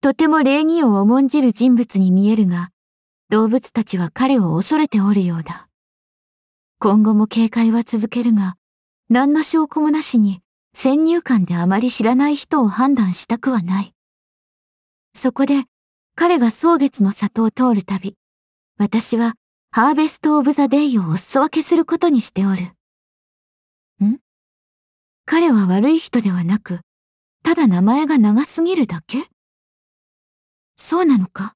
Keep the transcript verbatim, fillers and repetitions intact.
とても礼儀を重んじる人物に見えるが、動物たちは彼を恐れておるようだ。今後も警戒は続けるが、何の証拠もなしに先入観であまり知らない人を判断したくはない。そこで、彼が蒼月の里を通るたび、私はハーベスト・オブ・ザ・デイをお裾分けすることにしておる。ん？彼は悪い人ではなく、ただ名前が長すぎるだけ？そうなのか？